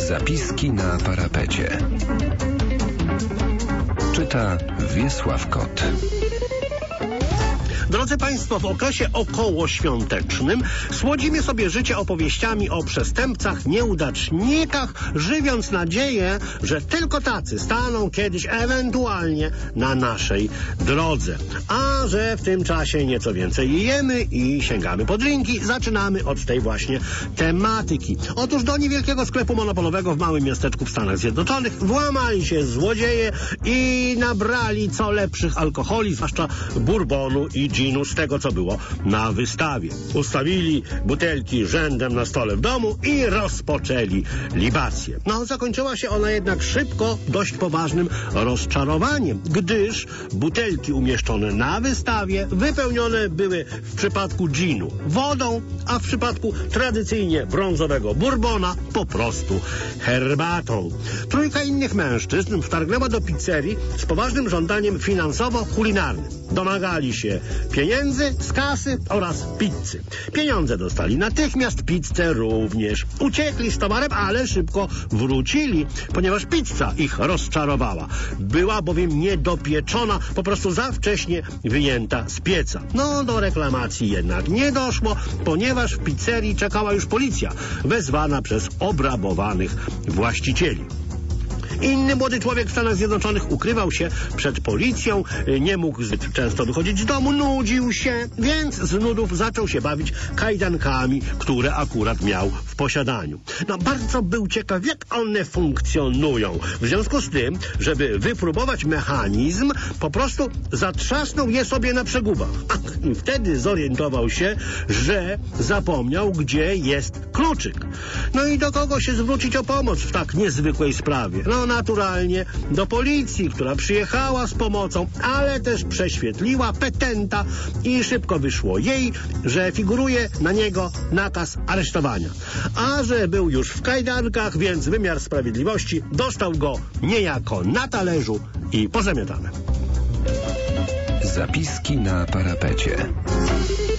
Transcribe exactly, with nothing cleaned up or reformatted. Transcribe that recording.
Zapiski na parapecie. Czyta Wiesław Kot. Drodzy Państwo, w okresie okołoświątecznym słodzimy sobie życie opowieściami o przestępcach, nieudacznikach, żywiąc nadzieję, że tylko tacy staną kiedyś ewentualnie na naszej drodze. A że w tym czasie nieco więcej jemy i sięgamy po drinki, zaczynamy od tej właśnie tematyki. Otóż do niewielkiego sklepu monopolowego w małym miasteczku w Stanach Zjednoczonych włamali się złodzieje i nabrali co lepszych alkoholi, zwłaszcza bourbonu i ginu z tego, co było na wystawie. Ustawili butelki rzędem na stole w domu i rozpoczęli libację. No, zakończyła się ona jednak szybko dość poważnym rozczarowaniem, gdyż butelki umieszczone na wystawie wypełnione były w przypadku ginu wodą, a w przypadku tradycyjnie brązowego bourbona po prostu herbatą. Trójka innych mężczyzn wtargnęła do pizzerii z poważnym żądaniem finansowo-kulinarnym. Domagali się pieniędzy z kasy oraz pizzy. Pieniądze dostali natychmiast, pizzę również. Uciekli z towarem, ale szybko wrócili, ponieważ pizza ich rozczarowała. Była bowiem niedopieczona, po prostu za wcześnie wyjęta z pieca. No, do reklamacji jednak nie doszło, ponieważ w pizzerii czekała już policja, wezwana przez obrabowanych właścicieli. Inny młody człowiek w Stanach Zjednoczonych ukrywał się przed policją, nie mógł zbyt często wychodzić z domu, nudził się, więc z nudów zaczął się bawić kajdankami, które akurat miał w posiadaniu. No, bardzo był ciekaw, jak one funkcjonują. W związku z tym, żeby wypróbować mechanizm, po prostu zatrzasnął je sobie na przegubach. A i wtedy zorientował się, że zapomniał, gdzie jest kluczyk. No i do kogo się zwrócić o pomoc w tak niezwykłej sprawie? No, naturalnie do policji, która przyjechała z pomocą, ale też prześwietliła petenta i szybko wyszło jej, że figuruje na niego nakaz aresztowania. A że był już w kajdankach, więc wymiar sprawiedliwości dostał go niejako na talerzu i pozamiatane. Zapiski na parapecie.